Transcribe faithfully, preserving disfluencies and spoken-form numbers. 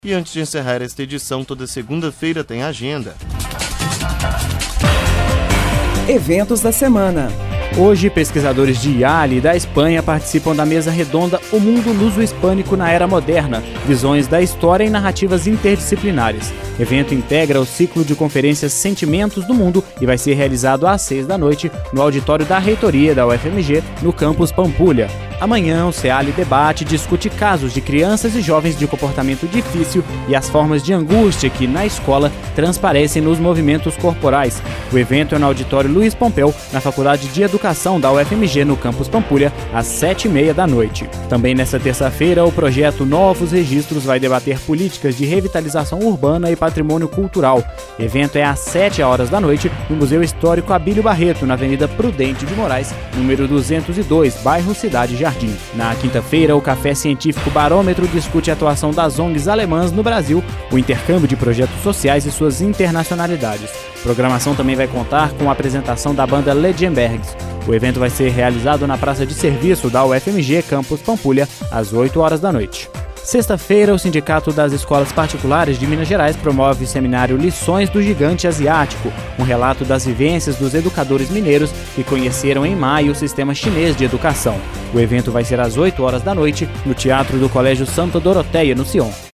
E antes de encerrar esta edição, toda segunda-feira tem agenda. Eventos da semana. Hoje, pesquisadores de I A L e da Espanha participam da mesa redonda O Mundo Luso-Hispânico na Era Moderna, visões da história e narrativas interdisciplinares. O evento integra o ciclo de conferências Sentimentos do Mundo e vai ser realizado às seis da noite no auditório da Reitoria da U F M G, no campus Pampulha. Amanhã, o CEALI debate e discute casos de crianças e jovens de comportamento difícil e as formas de angústia que, na escola, transparecem nos movimentos corporais. O evento é no auditório Luiz Pompeu, na Faculdade de Educação da U F M G, no campus Pampulha, às sete e meia da noite. Também nesta terça-feira, o projeto Novos Registros vai debater políticas de revitalização urbana e patrimônio cultural. O evento é às sete horas da noite, no Museu Histórico Abílio Barreto, na Avenida Prudente de Moraes, número duzentos e dois, bairro Cidade Jardim. Na quinta-feira, o Café Científico Barômetro discute a atuação das O N Gs alemãs no Brasil, o intercâmbio de projetos sociais e suas internacionalidades. A programação também vai contar com a apresentação da banda Legendbergs. O evento vai ser realizado na Praça de Serviço da U F M G, campus Pampulha, às oito horas da noite. Sexta-feira, o Sindicato das Escolas Particulares de Minas Gerais promove o seminário Lições do Gigante Asiático, um relato das vivências dos educadores mineiros que conheceram em maio o sistema chinês de educação. O evento vai ser às oito horas da noite, no Teatro do Colégio Santa Doroteia, no Sion.